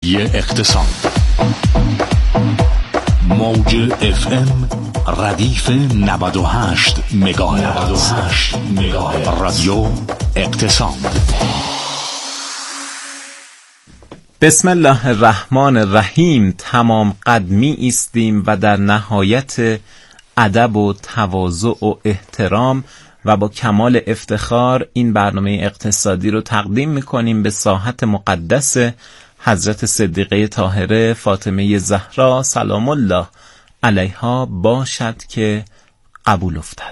اقتصاد. موج FM ردیف 98 مگاهرتز. رادیو اقتصاد. بسم الله الرحمن الرحیم. تمام قدمی ایستیم و در نهایت ادب و تواضع و احترام و با کمال افتخار این برنامه اقتصادی رو تقدیم میکنیم به ساحت مقدس حضرت صدیقه طاهره فاطمه زهرا سلام الله علیها باشد که قبول افتد.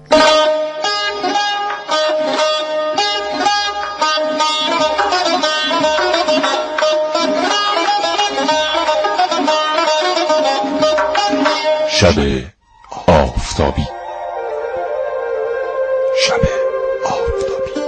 شب آفتابی. شب آفتابی.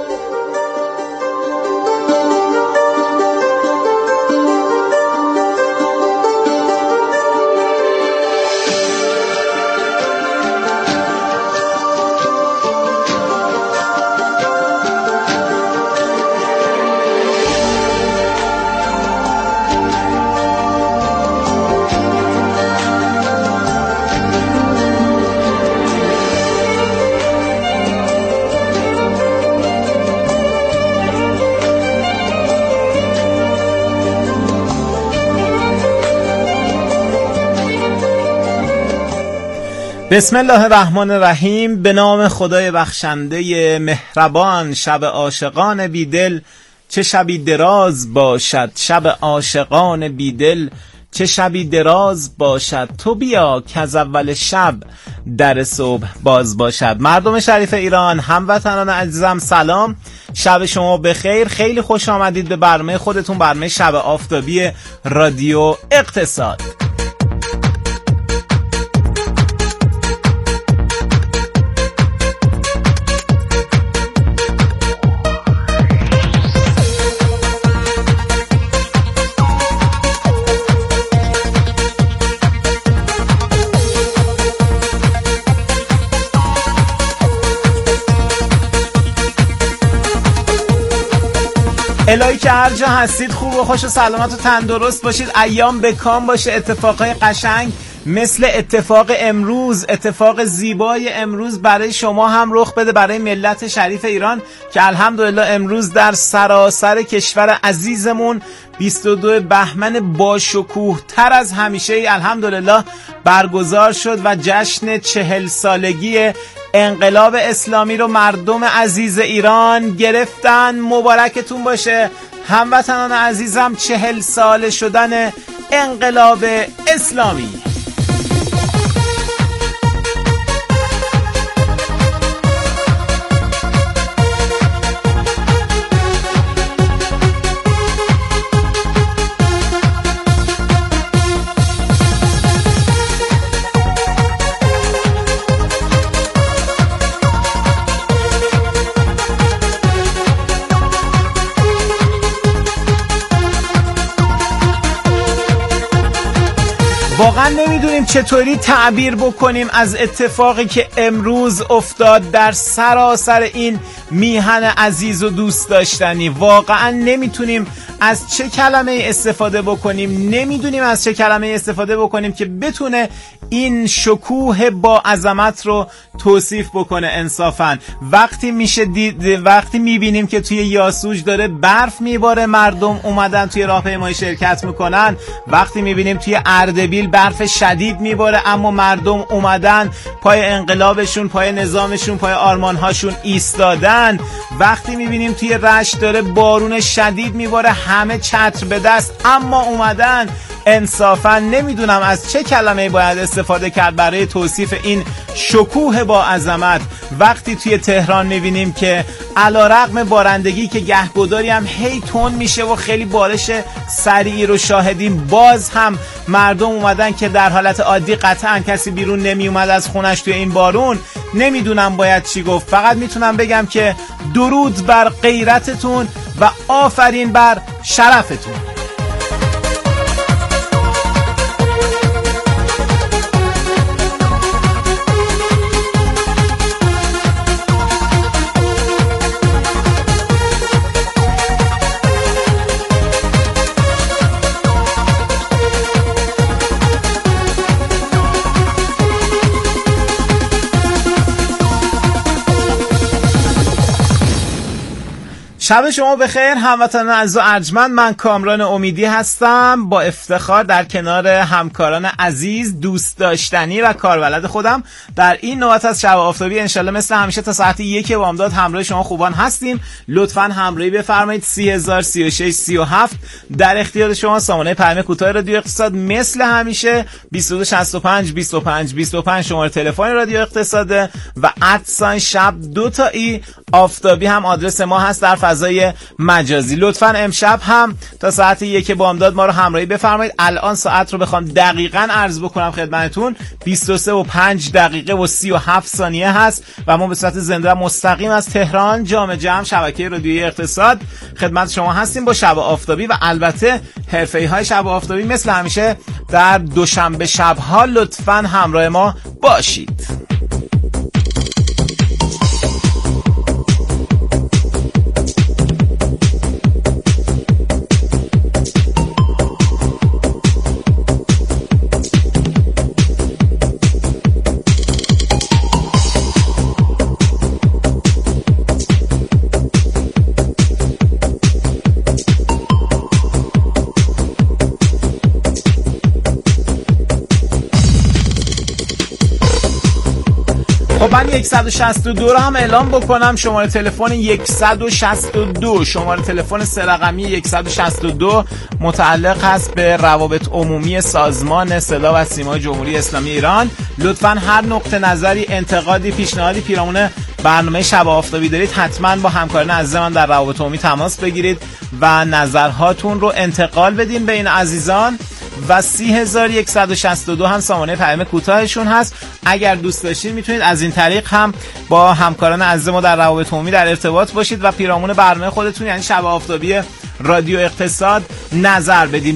بسم الله الرحمن الرحیم. به نام خدای بخشنده مهربان. شب عاشقان بیدل چه شبی دراز باشد، شب عاشقان بیدل چه شبی دراز باشد، تو بیا که از اول شب در صبح باز باشد. مردم شریف ایران، هموطنان عزیزم سلام، شب شما بخیر. خیلی خوش آمدید به برنامه خودتون، برنامه شب آفتابی رادیو اقتصاد. الهی که هر جا هستید خوب و خوش و سلامت و تندرست باشید، ایام بکام باشه، اتفاقای قشنگ مثل اتفاق امروز، اتفاق زیبای امروز برای شما هم رخ بده، برای ملت شریف ایران که الحمدلله امروز در سراسر کشور عزیزمون 22 بهمن با شکوه تر از همیشه الحمدلله برگزار شد و جشن 40 سالگی انقلاب اسلامی رو مردم عزیز ایران گرفتن. مبارکتون باشه هموطنان عزیزم، 40 ساله شدن انقلاب اسلامی. واقعا نمیدونیم چطوری تعبیر بکنیم از اتفاقی که امروز افتاد در سراسر این میهن عزیز و دوست داشتنی. واقعا نمیتونیم از چه کلمه استفاده بکنیم، نمیدونیم از چه کلمه استفاده بکنیم که بتونه این شکوه با عظمت رو توصیف بکنه. انصافا وقتی میشه دید، وقتی میبینیم که توی یاسوج داره برف میباره، مردم اومدن توی راهپیمایی شرکت میکنن، وقتی میبینیم توی اردبیل برف شدید میباره اما مردم اومدن پای انقلابشون، پای نظامشون، پای آرمانهاشون ایستادن، وقتی میبینیم توی رشت داره بارون شدید میباره همه چتر به دست اما اومدن. انصافا نمیدونم از چه کلمه‌ای باید استفاده کرد برای توصیف این شکوه با عظمت. وقتی توی تهران میبینیم که علیرغم بارندگی که گهگداری هم هی تند میشه و خیلی بارش سریعی رو شاهدیم، باز هم مردم اومدن که در حالت عادی قطعا کسی بیرون نمی اومد از خونش توی این بارون. نمیدونم باید چی گفت، فقط میتونم بگم که درود بر غیرتتون و آفرین بر شرفتون. شب شما بخیر هموطنان عزیز و ارجمند. من کامران امیدی هستم، با افتخار در کنار همکاران عزیز، دوست داشتنی و کاربلد خودم در این نوبت از شب آفتابی انشالله مثل همیشه تا ساعت 1 بامداد همراه شما خوبان هستیم. لطفاً همراهی بفرمایید. 30036 37 در اختیار شما. سامانه پیام کوتاه رادیو اقتصاد مثل همیشه 2265 25 25 شماره تلفن رادیو اقتصاد و @ شب 2 تا ای آفتابی هم آدرس ما هست در فضای مجازی. لطفاً امشب هم تا ساعت 1 بامداد ما رو همراهی بفرمایید. الان ساعت رو بخوام دقیقاً عرض بکنم خدمتتون 23:05:37 هست و ما به صورت زنده مستقیم از تهران جام جم شبکه رادیویی اقتصاد خدمت شما هستیم با شب آفتابی و البته حرفه‌ای‌های شب آفتابی مثل همیشه در دوشنبه شب‌ها. لطفاً همراه ما باشید. خب من 162 رو هم اعلام بکنم. شماره تلفن 162 شماره تلفن 3 رقمی 162 متعلق هست به روابط عمومی سازمان صدا و سیمای جمهوری اسلامی ایران. لطفاً هر نقطه نظری، انتقادی، پیشنهادی پیرامون برنامه شب آفتابی دارید حتما با همکاران عزیز من در روابط عمومی تماس بگیرید و نظرهاتون رو انتقال بدین به این عزیزان. و 30162 هم سامانه پیام کوتاهشون هست. اگر دوست داشتید میتونید از این طریق هم با همکاران عزیز ما در روابط عمومی در ارتباط باشید و پیرامون برنامه خودتون یعنی شب آفتابی رادیو اقتصاد نظر بدین.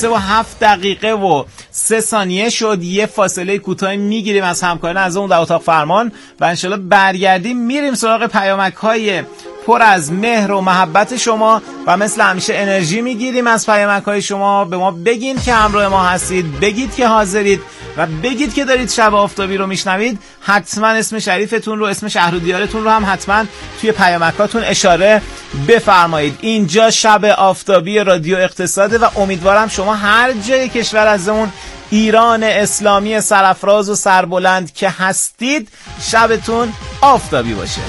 22:07:03 شد. یه فاصله کوتاه میگیریم از همکاران عزیزمون در اتاق فرمان و انشالله برگردیم میریم سراغ پیامک‌های پر از مهر و محبت شما و مثل همیشه انرژی میگیریم از پیامک‌های شما. به ما بگین که همراه ما هستید، بگید که حاضرید و بگید که دارید شب آفتابی رو میشنوید. حتما اسم شریفتون رو، اسم شهر و دیارتون رو هم حتما توی پیامکاتون اشاره بفرمایید. اینجا شب آفتابی رادیو اقتصاده و امیدوارم شما هر جای کشور ازمون ایران اسلامی سرافراز و سربلند که هستید شبتون آفتابی باشه.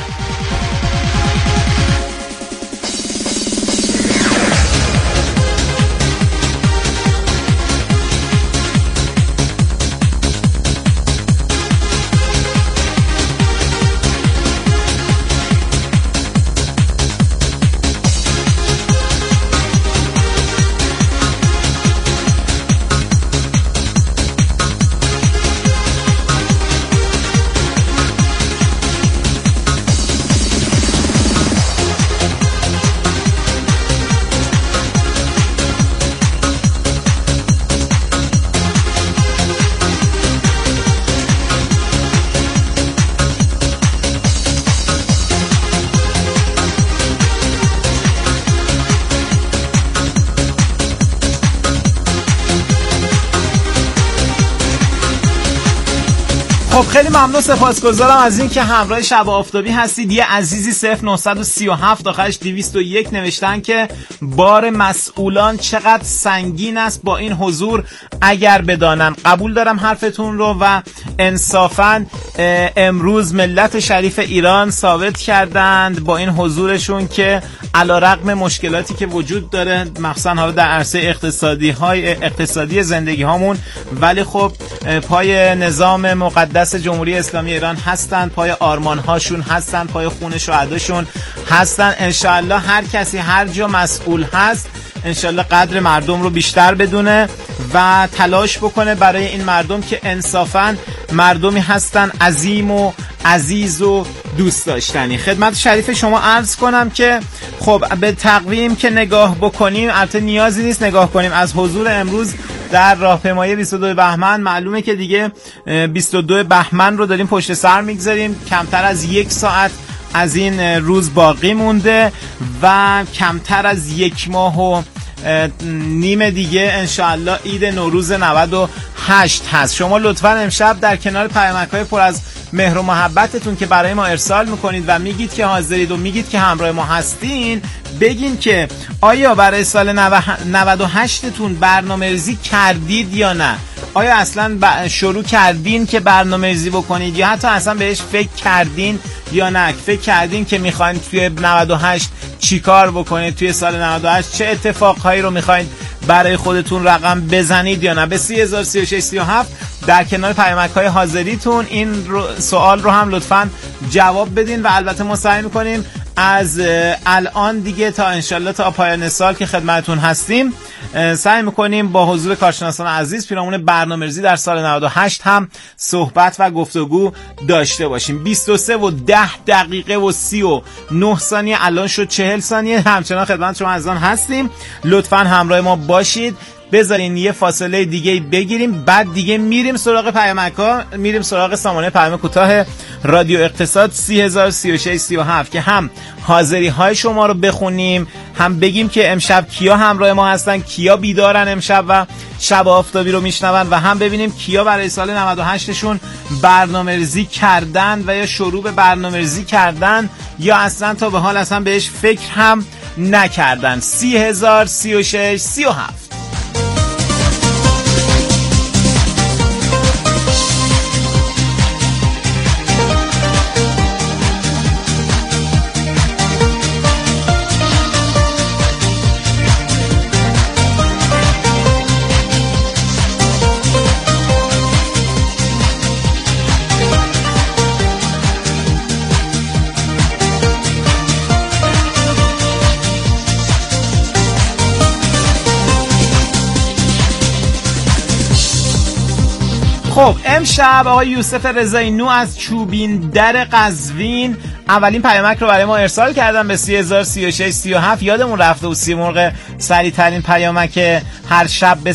خب خیلی ممنون، سپاسگزارم از این که همراه شب آفتابی هستید. یه عزیزی 0937 آخرش 201 نوشتن که بار مسئولان چقدر سنگین است با این حضور اگر بدانن. قبول دارم حرفتون رو و انصافاً امروز ملت شریف ایران ثابت کردند با این حضورشون که علیرغم مشکلاتی که وجود داره مخصوصا حالا در عرصه اقتصادی زندگی هامون، ولی خب پای نظام مقدس جمهوری اسلامی ایران هستن، پای آرمان هاشون هستن، پای خون شهداشون هستن. انشالله هر کسی هر جا مسئول هست انشالله قدر مردم رو بیشتر بدونه و تلاش بکنه برای این مردم که انصافاً مردمی هستن عظیم و عزیز و دوست داشتنی. خدمت شریف شما عرض کنم که خب به تقویم که نگاه بکنیم، البته نیازی نیست نگاه کنیم، از حضور امروز در راهپیمایی 22 بهمن معلومه که دیگه 22 بهمن رو داریم پشت سر میگذاریم. کمتر از 1 ساعت از این روز باقی مونده و کمتر از 1 ماه و نیم دیگه انشاءالله عید نوروز 98 هست. شما لطفا امشب در کنار پیامک‌های پر از مهر و محبتتون که برای ما ارسال میکنید و میگید که حاضرید و میگید که همراه ما هستین، بگین که آیا برای سال 98 تون برنامه‌ریزی کردید یا نه؟ آیا اصلا شروع کردین که برنامه‌ریزی بکنید یا حتی اصلا بهش فکر کردین یا نه؟ فکر کردین که میخواین توی 98 چی کار بکنید، توی سال 98 چه اتفاقهایی رو میخواین برای خودتون رقم بزنید یا نه؟ به 303637 در کنار پیامک‌های حاضریتون این سوال رو هم لطفاً جواب بدین و البته ما سعی می‌کنیم از الان دیگه تا انشالله تا پایان سال که خدمتتون هستیم سعی می‌کنیم با حضور کارشناسان عزیز پیرامون برنامه‌ریزی در سال 98 هم صحبت و گفتگو داشته باشیم. 23 و 10 دقیقه و 39 ثانیه الان شد 40 ثانیه همچنان خدمت شما عزیزان هستیم. لطفاً همراه ما باشید. بذارین یه فاصله دیگه بگیریم، بعد دیگه میریم سراغ پیامک‌ها، میریم سراغ سامانه پیام کوتاه رادیو اقتصاد 303637 که هم حاضری های شما رو بخونیم، هم بگیم که امشب کیا همراه ما هستن، کیا بیدارن امشب و شب آفتابی رو میشنون، و هم ببینیم کیا برای سال 98 شون برنامه‌ریزی کردن و یا شروع به برنامه‌ریزی کردن یا اصلا تا به حال اصلا بهش فکر هم نکردن. 303637. خب امشب آقای یوسف رضایی نو از چوبین در قزوین اولین پیامک رو برای ما ارسال کردن به 303637. یادمون رفته و سیمرغ سریع ترین پیامک هر شب به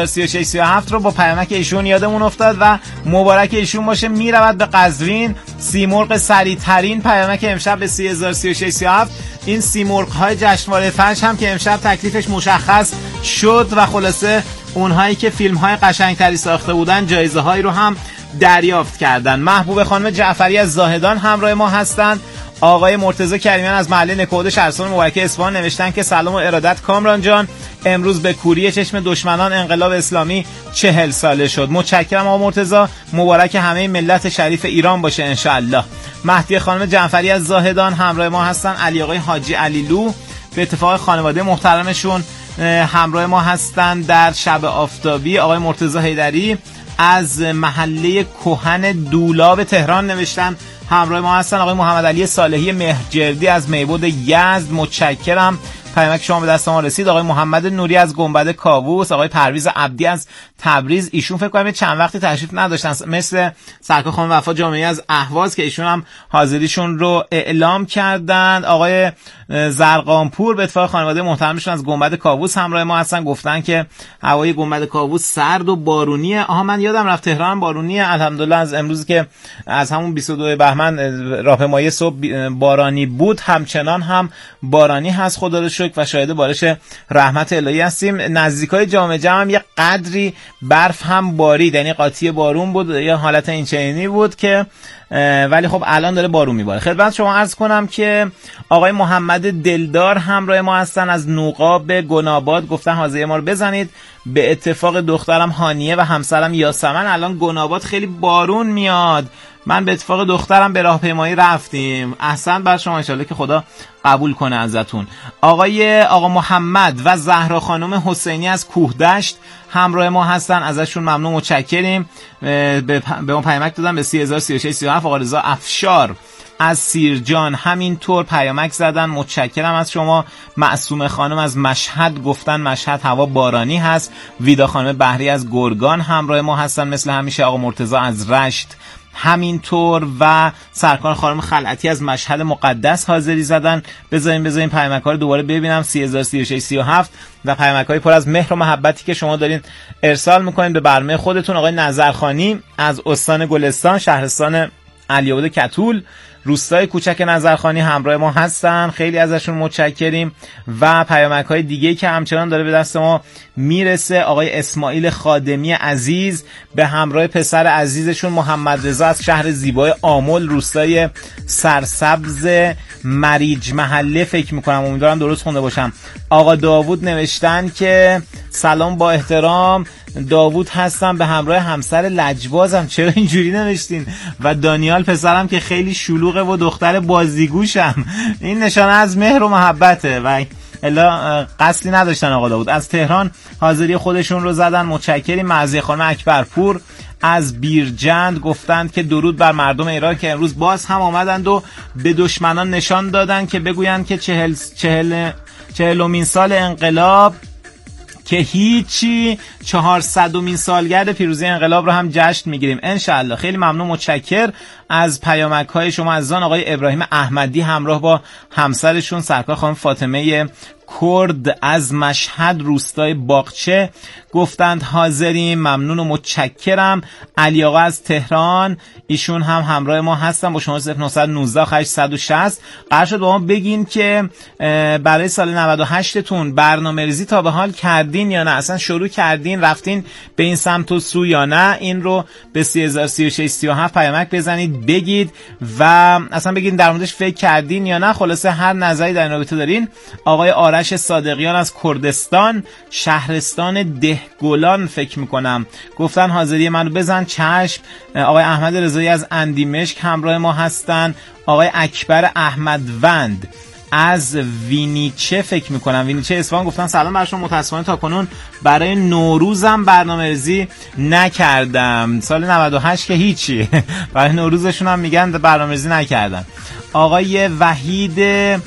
303637 رو با پیامک ایشون یادمون افتاد و مبارک ایشون باشه. میرود به قزوین سیمرغ سریع ترین پیامک امشب به 303637. این سیمرغ های جشنواره فجر هم که امشب تکلیفش مشخص شد و خلاصه اونهایی که فیلم های قشنگتری ساخته بودن جایزه هایی رو هم دریافت کردن. محبوب خانم جعفری از زاهدان همراه ما هستند. آقای مرتضی کریمیان از محله نکود شهرستان مبارکه اصفهان نوشتن که سلام و ارادت کامران جان، امروز به کوری چشم دشمنان انقلاب اسلامی 40 ساله شد. متشکرم آقا مرتضی، مبارک همه ملت شریف ایران باشه انشاءالله. مهدی خانم جعفری از زاهدان همراه ما هستن. علی آقای حاجی علیلو به اتفاق خانواده محترمشون همراه ما هستند در شب آفتابی. آقای مرتضی حیدری از محله کهن دولاب تهران نوشتن همراه ما هستن. آقای محمد علی صالحی مهرجردی از میبود یزد، متشکرم، پیامک شما به دست ما رسید. آقای محمد نوری از گنبد کاووس. آقای پرویز عبدی از تبریز، ایشون فکر کنم چند وقتی تشریف نداشتن مثل سرکار خانم وفا جامعی از اهواز که ایشون هم حاضریشون رو اعلام کردند. آقای زرقانپور به اتفاق خانواده محترمشون از گنبد کاووس همراه ما هستن، گفتن که هوای گنبد کاووس سرد و بارونیه. من یادم رفت تهران بارونیه الحمدلله. از امروز که از همون 22 بهمن راهپیمایی صبح بارانی بود، همچنان هم بارانی هست خدا رو شکر و شاهد بارش رحمت الهی هستیم. نزدیکای جامع جمع هم یه قدری برف هم بارید، یعنی قاطی بارون بود یا حالت اینچنینی بود که ولی خب الان داره بارون میباره. خدمت شما عرض کنم که آقای محمد دلدار همراه ما هستن از نوقاب گناباد، گفتن حاضری ما رو بزنید. به اتفاق دخترم هانیه و همسرم یاسمن الان گناباد خیلی بارون میاد. من به اتفاق دخترم به راهپیمایی رفتیم. احسن بر شما، انشالله که خدا قبول کنه ازتون. آقا محمد و زهرا خانم حسینی از کوهدشت همراه ما هستن، ازشون ممنون، متشکریم. به ما پیامک دادن به 303637. آقا رضا افشار از سیرجان همینطور پیامک زدن، متشکرم از شما. معصومه خانم از مشهد گفتن مشهد هوا بارانی هست. ویدا خانم بحری از گرگان همراه ما هستن مثل همیشه. آقا مرتضی از رشت همینطور و سرکار خانم خلعتی از مشهد مقدس حاضری زدن. بذارین پیامک‌ها رو دوباره ببینم. 303637 و پیامک‌های پر از مهر و محبتی که شما دارین ارسال میکنین به برنامه خودتون. آقای نظرخانی از استان گلستان شهرستان علیعبد کتول روستای کوچک نظرخانی همراه ما هستن، خیلی ازشون متشکریم. و پیامک‌های دیگه‌ای که همچنان داره به دست ما میرسه، آقای اسماعیل خادمی عزیز به همراه پسر عزیزشون محمد رضا از شهر زیبای آمل، روستای سرسبز مریج محله فکر میکنم، امیدوارم درست خونده باشم. آقا داوود نوشتن که سلام با احترام، داوود هستم به همراه همسر لجبازم. چرا اینجوری نوشتین؟ و دانیال پسرم که خیلی شلوغه و دختر بازیگوشم. این نشانه از مهر و محبته و الا قصدی نداشتن. آقا داوود از تهران حاضری خودشون رو زدن، متشکریم. معزی خانم اکبرپور از بیرجند گفتند که درود بر مردم ایران که امروز باز هم آمدند و به دشمنان نشان دادن که بگویند که 40مین سال انقلاب که هیچی، 400مین سالگرد پیروزی انقلاب رو هم جشن میگیریم انشالله. خیلی ممنون، متشکر از پیامک های شما عزیزان. آقای ابراهیم احمدی همراه با همسرشون سرکار خانم فاطمه کرد از مشهد روستای باغچه گفتند حاضریم، ممنون و متشکرم. علی آقا از تهران، ایشون هم همراه ما هستن با شما 0919 860. قرار شد با ما بگین که برای سال 98 تون برنامه‌ریزی تا به حال کردین یا نه، اصلا شروع کردین رفتین به این سمت و سو یا نه. این رو به 303637 پیامک بزنید بگید و اصلا بگید در موردش فکر کردین یا نه. خلاصه هر نظری در این رابطه دارین. آقای آرش صادقیان از کردستان شهرستان دهگلان فکر میکنم گفتن حاضری منو بزن چشم. آقای احمد رضایی از اندیمشک همراه ما هستن. آقای اکبر احمدوند از وینیچه فکر میکنم، وینیچه اصفهان گفتن سلام بر شما، متاسفانه تا کنون برای نوروزم برنامه‌ریزی نکردم. سال 98 که هیچی، برای نوروزشون هم میگن برنامه‌ریزی نکردن. آقای وحید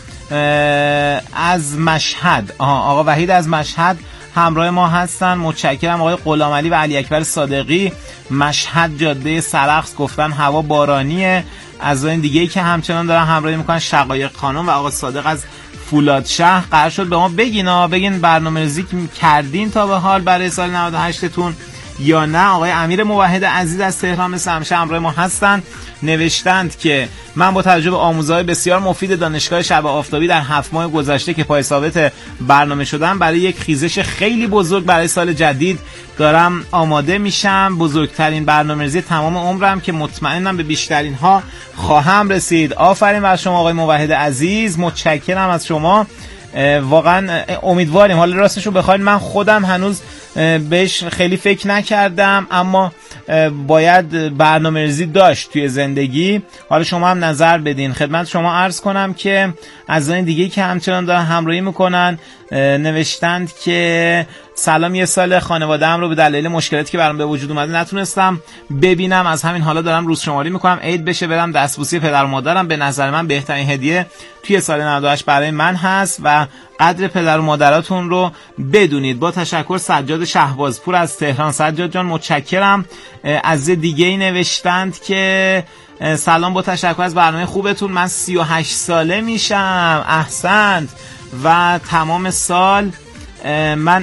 از مشهد، آقا وحید از مشهد همراه ما هستن، متشکرم. آقای غلامعلی و علی اکبر صادقی مشهد جاده سرخس گفتن هوا بارانیه. از این دیگه‌ای که همچنان دارن همراهی میکنن شقایق خانم و آقا صادق از فولادشهر. قرار شد به ما بگین برنامه‌ریزی کردین تا به حال برای سال 98 تون یا نه. آقای امیر موحد عزیز از تهران مثل همیشه همراه ما هستن، نوشتند که من با توجه به آموزه‌های بسیار مفید دانشگاه شب آفتابی در 7 ماه گذشته که پای ثابت برنامه شدم، برای یک خیزش خیلی بزرگ برای سال جدید دارم آماده میشم. بزرگترین برنامه‌ریزی تمام عمرم که مطمئنم به بیشترین ها خواهم رسید. آفرین بر شما آقای موحد عزیز، متشکرم از شما. واقعا امیدواریم. حالا راستش رو بخواید من خودم هنوز بهش خیلی فکر نکردم، اما باید برنامه‌ریزی داشت توی زندگی. حالا شما هم نظر بدین. خدمت شما عرض کنم که از این دیگه که همچنان دارن همراهی میکنن نوشتند که سلام، یه سال خانواده‌ام رو به دلیل مشکلاتی که برام به وجود اومده نتونستم ببینم، از همین حالا دارم روز شماری میکنم عید بشه برم دستبوسی پدر و مادرم. به نظر من بهترین هدیه توی سال 98 برای من هست و قدر پدر و مادراتون رو بدونید. با تشکر سجاد شهبازپور از تهران. سجاد جان متشکرم. از دیگه‌ای نوشتند که سلام، با تشکر از برنامه خوبتون، من 38 ساله میشم. احسنت. و تمام سال من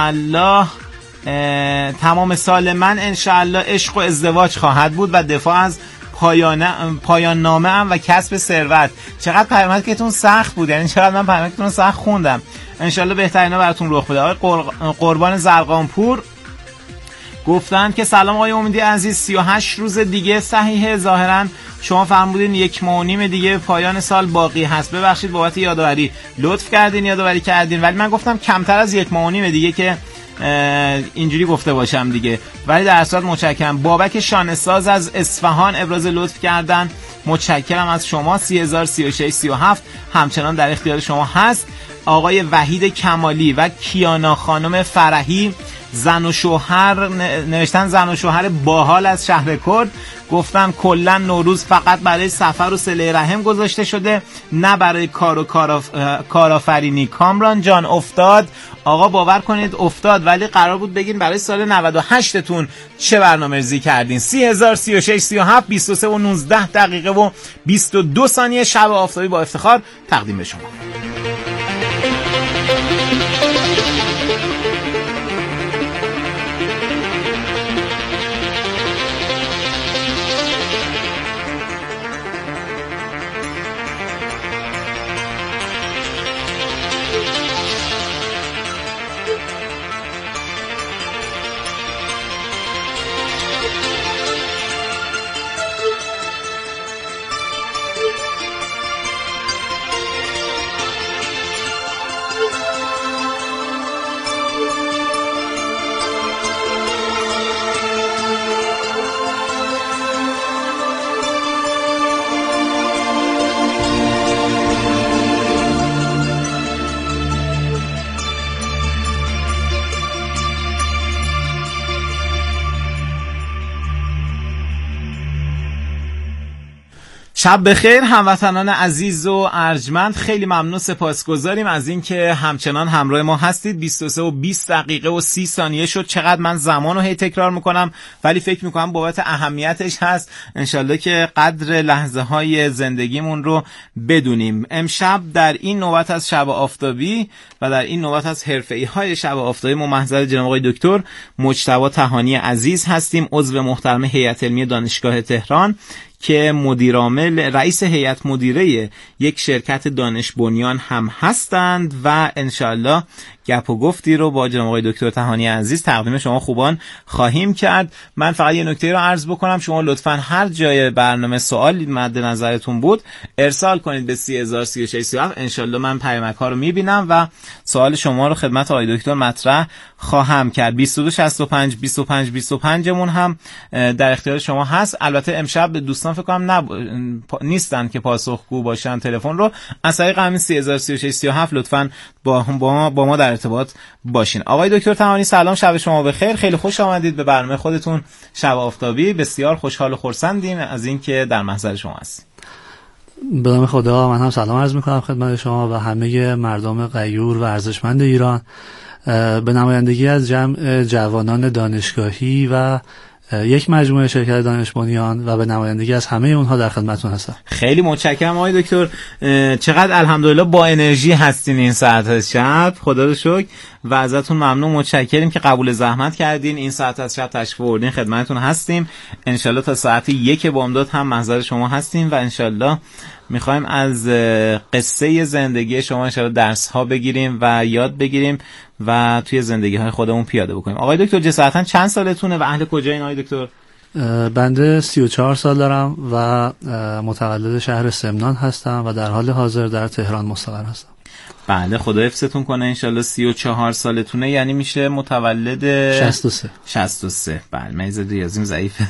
انشالله عشق و ازدواج خواهد بود و دفاع از پایان نامه ام و کسب ثروت. چقدر پیامکتون سخت بود، یعنی چقدر من پیامکتون سخت خوندم. انشالله بهترینا براتون رخ بده. آقای قربان زرقانپور گفتند که سلام آقای امیدی عزیز، 38 روز دیگه صحیحه، ظاهرا شما فرمودین 1.5 ماه دیگه پایان سال باقی هست. ببخشید بابت یادآوری، لطف کردین یادآوری کردین، ولی من گفتم کمتر از 1.5 ماه دیگه که اینجوری گفته باشم دیگه، ولی در اصل متشکرم. بابک شانه‌ساز از اصفهان ابراز لطف کردن، متشکرم از شما. 303637 همچنان در اختیار شما هست. آقای وحید کمالی و کیانا خانم فرحی زن و شوهر نوشتن، زن و شوهر باحال از شهر کرد گفتن کلا نوروز فقط برای سفر و صله رحم گذاشته شده، نه برای کار و کارآفرینی. کامران جان افتاد. آقا باور کنید افتاد، ولی قرار بود بگین برای سال 98 تون چه برنامه‌ریزی کردین. 303637 23 و 19 دقیقه و 22 ثانیه شب آفتابی با افتخار تقدیم به شما. شب بخیر هموطنان عزیز و ارجمند، خیلی ممنون سپاسگزاریم از اینکه همچنان همراه ما هستید. 23 و 20 دقیقه و 30 ثانیه شد. چقدر من زمانو هی تکرار میکنم ولی فکر میکنم بابت اهمیتش هست انشالله که قدر لحظه های زندگیمون رو بدونیم. امشب در این نوبت از شب آفتابی و در این نوبت از حرفه‌ای های شب آفتابی ما محضر جناب آقای دکتر مجتبی تهانی عزیز هستیم، عضو محترم هیئت علمی دانشگاه تهران که مدیرعامل رئیس هیئت مدیره یک شرکت دانش بنیان هم هستند و انشالله گپ و گفتی رو با جناب آقای دکتر تهانی عزیز تقدیم شما خوبان خواهیم کرد. من فقط یه نکته رو عرض بکنم، شما لطفاً هر جای برنامه سوال مد نظرتون بود ارسال کنید به 303637. انشالله من پیامک ها رو میبینم و سوال شما رو خدمت آقای دکتر مطرح خواهم کرد. 2265 25 25 مون هم در اختیار شما هست. البته امشب دوستان فکر کنم نیستن که پاسخگو باشن تلفن رو، از طریق همین 303637 لطفاً با ما در ارتباط باشین. آقای دکتر تهانی سلام، شب شما بخیر، خیلی خوش آمدید به برنامه خودتون شب آفتابی. بسیار خوشحال و خرسندیم از اینکه در محضر شما هستیم. به نام خدا من هم سلام عرض میکنم خدمت شما و همه مردم غیور و ارزشمند ایران به نمایندگی از جمع جوانان دانشگاهی و یک مجموعه شرکت دانش بنیان و به نمایندگی از همه اونها در خدمتتون هستم. خیلی متشکرم آقای دکتر، چقدر الحمدلله با انرژی هستین این ساعت از شب، خدا رو شکر و ازتون ممنون، متشکریم که قبول زحمت کردین این ساعت از شب تشریف آوردین، خدمتتون هستیم. انشالله تا ساعت 1 بامداد هم محضر شما هستیم و انشالله میخوایم از قصه زندگی شما انشالله درس ها بگیریم و یاد بگیریم و توی زندگی های خودمون پیاده بکنیم. آقای دکتر جسارتاً چند سالتونه و اهل کجایین آقای دکتر؟ بنده 34 سال دارم و متولد شهر سمنان هستم و در حال حاضر در تهران مستقر هستم. بله خدا حفظتون کنه. انشالله 34 سالتونه، یعنی میشه متولد 63. بله من از ریاضیم ضعیفه.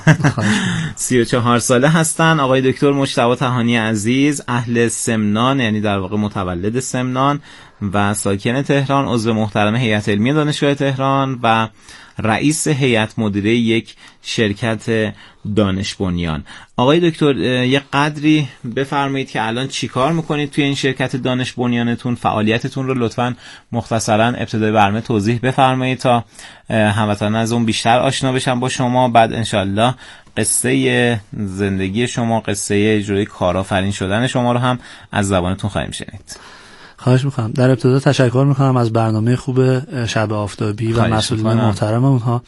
34 ساله هستن آقای دکتر مجتبی تهانی عزیز، اهل سمنان، یعنی در واقع متولد سمنان و ساکن تهران، عضو محترم هیئت علمی دانشگاه تهران و رئیس هیئت مدیره یک شرکت دانش بنیان. آقای دکتر یه قدری بفرمایید که الان چی کار میکنید توی این شرکت دانش بنیانتون، فعالیتتون رو لطفاً مختصراً ابتدای برنامه توضیح بفرمایید تا هموطنان از اون بیشتر آشنا بشن با شما، بعد انشالله قصه زندگی شما، قصه اجرای کارآفرین شدن شما رو هم از زبانتون خواهیم شنید. خواهش میکنم. در ابتدا تشکر میکنم از برنامه خوب شب آفتابی و مسئولین محترم اونها.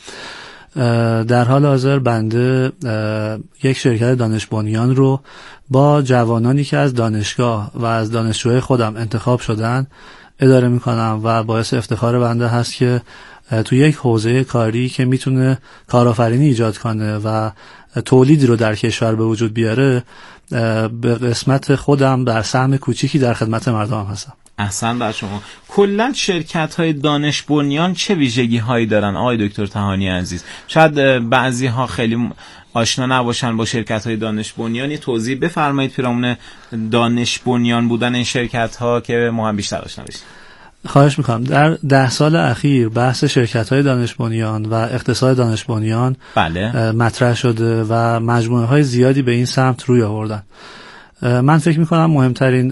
در حال حاضر بنده یک شرکت دانش بنیان رو با جوانانی که از دانشگاه و از دانشجوهای خودم انتخاب شدن اداره میکنم و باعث افتخار بنده هست که تو یک حوزه کاری که میتونه کارآفرینی ایجاد کنه و تولیدی رو در کشور به وجود بیاره به قسمت خودم در سهم کوچیکی در خدمت مردم هستم. احسن بر شما. کلا شرکت‌های دانش بنیان چه ویژگی‌هایی دارن آقای دکتر تهانی عزیز؟ شاید بعضی‌ها خیلی آشنا نباشن با شرکت‌های دانش بنیان، توضیح بفرمایید پیرامون دانش بنیان بودن این شرکت‌ها که ما هم بیشتر آشنا بشیم. خواهش میکنم. در 10 سال اخیر بحث شرکت‌های دانش بنیان و اقتصاد دانش بنیان مطرح شده و مجموعه‌های زیادی به این سمت روی آوردن. من فکر میکنم مهمترین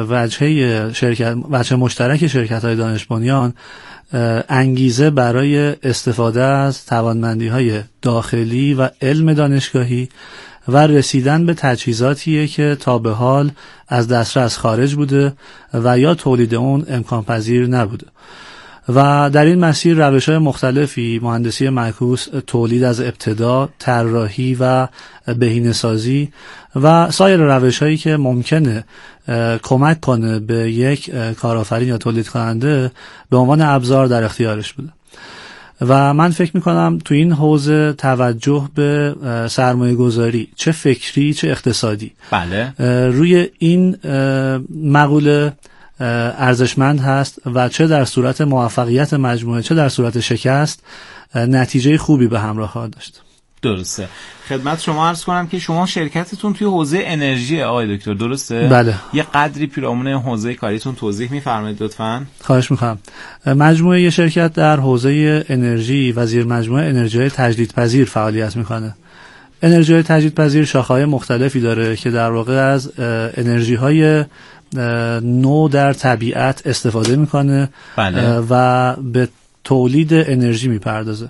وجه مشترک شرکت‌های دانش بنیان انگیزه برای استفاده از توانمندی‌های داخلی و علم دانشگاهی و رسیدن به تجهیزاتیه که تا به حال از دسترس خارج بوده و یا تولید اون امکان پذیر نبوده و در این مسیر روش‌های مختلفی، مهندسی معکوس، تولید از ابتدا، طراحی و بهینه‌سازی و سایر روش‌هایی که ممکنه کمک کنه به یک کارآفرین یا تولید کننده به عنوان ابزار در اختیارش بوده و من فکر میکنم تو این حوزه توجه به سرمایه گذاری چه فکری چه اقتصادی روی این مقوله ارزشمند هست و چه در صورت موفقیت مجموعه چه در صورت شکست نتیجه خوبی به همراه خواهد داشت. درسته. خدمت شما عرض کنم که شما شرکتتون توی حوزه انرژی آقای دکتر، درسته؟ بله. یه قدری پیرامون حوزه کاریتون توضیح می‌فرمایید لطفاً؟ خواهش می‌کنم. مجموعه یه شرکت در حوزه انرژی و زیر مجموعه انرژی تجدیدپذیر فعالیت می‌کنه. انرژی تجدیدپذیر شاخه‌های مختلفی داره که در واقع از انرژی‌های نو در طبیعت استفاده میکنه و به تولید انرژی میپردازه.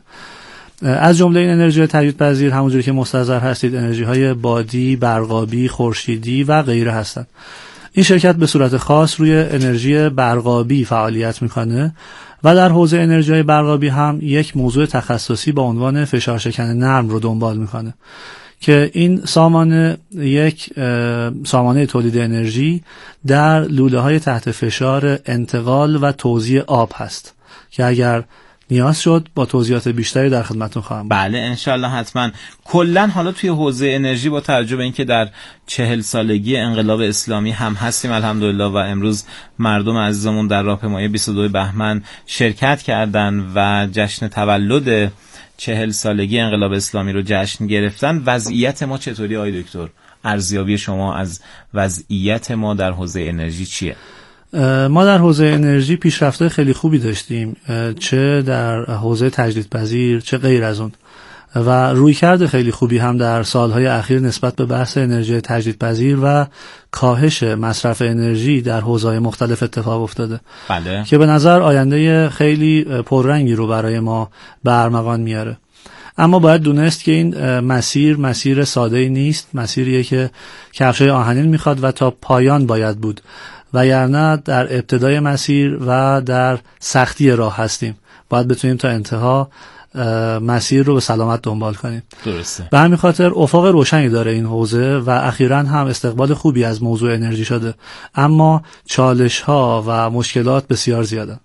از جمله این انرژی تجدیدپذیر همونجوری که مستحضر هستید انرژی‌های بادی، برقابی، خورشیدی و غیره هستند. این شرکت به صورت خاص روی انرژی برقابی فعالیت میکنه و در حوزه انرژی برقابی هم یک موضوع تخصصی با عنوان فشارشکن نرم رو دنبال میکنه که این سامانه یک سامانه تولید انرژی در لوله‌های تحت فشار انتقال و توزیع آب هست که اگر نیاز شد با توضیحات بیشتری در خدمتتون خواهم. بله انشالله حتما. کلن حالا توی حوزه انرژی با توجه به اینکه در 40 سالگی انقلاب اسلامی هم هستیم الحمدلله و امروز مردم عزیزمون در راهپیمایی 22 بهمن شرکت کردن و جشن تولد 40 سالگی انقلاب اسلامی رو جشن گرفتن، وضعیت ما چطوری آقای دکتر؟ ارزیابی شما از وضعیت ما در حوزه انرژی چیه؟ ما در حوزه انرژی پیشرفته خیلی خوبی داشتیم، چه در حوزه تجدیدپذیر چه غیر از اون، و رویکرد خیلی خوبی هم در سالهای اخیر نسبت به بحث انرژی تجدیدپذیر و کاهش مصرف انرژی در حوزه‌های مختلف اتفاق افتاده. بله. که به نظر آینده خیلی پررنگی رو برای ما به ارمغان میاره. اما باید دونست که این مسیر ساده‌ای نیست، مسیریه که کفشای آهنین میخواد و تا پایان باید بود، وگرنه در ابتدای مسیر و در سختی راه هستیم. باید بتونیم تا انتها مسیر رو به سلامت دنبال کنیم. درسته. به همین خاطر افق روشنی داره این حوزه و اخیراً هم استقبال خوبی از موضوع انرژی شده، اما چالش‌ها و مشکلات بسیار زیاده.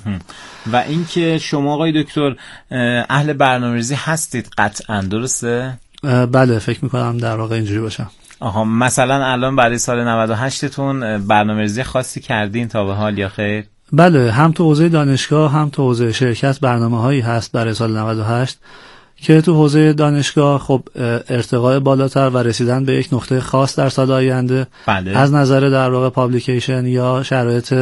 و اینکه شما آقای دکتر اهل برنامه‌ریزی هستید قطعاً، درسته؟ بله فکر می‌کنم در واقع اینجوری باشه. آها، مثلا الان برای سال 98 تون برنامه‌ریزی خاصی کردین تا به حال یا خیر؟ بله، هم تو حوزه دانشگاه هم تو حوزه شرکت برنامه‌هایی هست برای سال 98 که تو حوزه دانشگاه خب ارتقاء بالاتر و رسیدن به یک نقطه خاص در سال آینده. بله. از نظر در واقع پابلیکیشن یا شرایط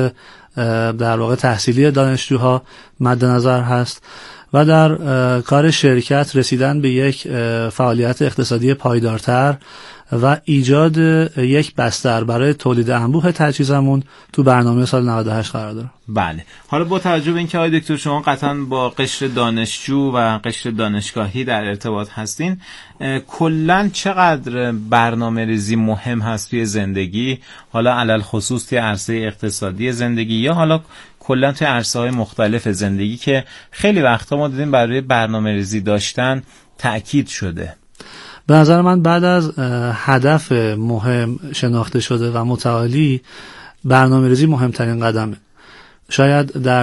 در واقع تحصیلی دانشجوها مد نظر هست و در کار شرکت رسیدن به یک فعالیت اقتصادی پایدارتر و ایجاد یک بستر برای تولید انبوه تجهیزمون تو برنامه سال 98 قرار داره. بله. حالا با توجه به اینکه آقای دکتر شما قطعاً با قشر دانشجو و قشر دانشگاهی در ارتباط هستین، کلاً چقدر برنامه‌ریزی مهم هست توی زندگی، حالا علل خصوص توی عرصه اقتصادی زندگی یا حالا کلاً توی عرصه‌های مختلف زندگی که خیلی وقتا ما دیدیم برای برنامه‌ریزی داشتن تأکید شده؟ به نظر من بعد از هدف مهم شناخته شده و متعالی، برنامه‌ریزی مهمترین قدمه. شاید در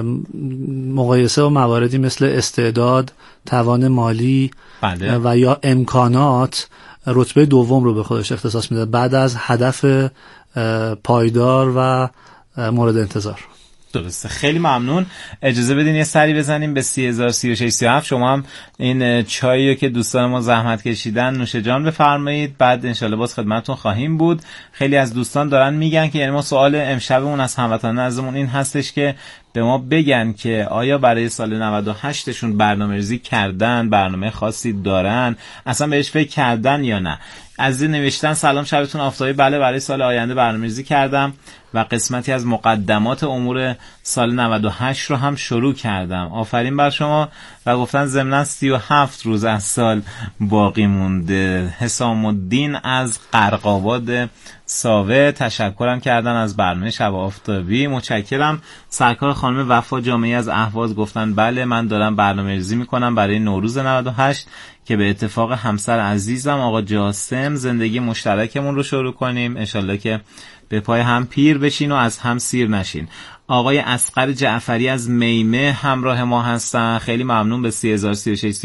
مقایسه و مواردی مثل استعداد، توان مالی بله. و یا امکانات رتبه دوم رو به خودش اختصاص میده بعد از هدف پایدار و مورد انتظار. درسته. خیلی ممنون. اجازه بدین یه سری بزنیم به 303637. شما هم این چایی رو که دوستان ما زحمت کشیدن نوش جان بفرمایید، بعد انشالله باز خدمتتون خواهیم بود. خیلی از دوستان دارن میگن که یعنی ما سوال امشبمون از هموطنان عزیزمون این هستش که به ما بگن که آیا برای سال 98 شون برنامه‌ریزی کردن، برنامه خاصی دارن، اصلا بهش فکر کردن یا نه. از این نوشتن سلام شبتون آفتابی، بله برای سال آینده برنامه‌ریزی کردم و قسمتی از مقدمات امور سال 98 رو هم شروع کردم. آفرین بر شما. و گفتن ضمناً 37 روز از سال باقی مونده. حسام الدین از قرق‌آباد ساوه تشکرم کردن از برنامه شب آفتابی. متشکرم. سرکار خانم وفا جامعی از اهواز گفتن بله من دارم برنامه‌ریزی میکنم برای نوروز 98 که به اتفاق همسر عزیزم آقا جاسم زندگی مشترکمون رو شروع کنیم. انشالله که به پای هم پیر بشین و از هم سیر نشین. آقای اصغر جعفری از میمه همراه ما هستن. خیلی ممنون. به 3036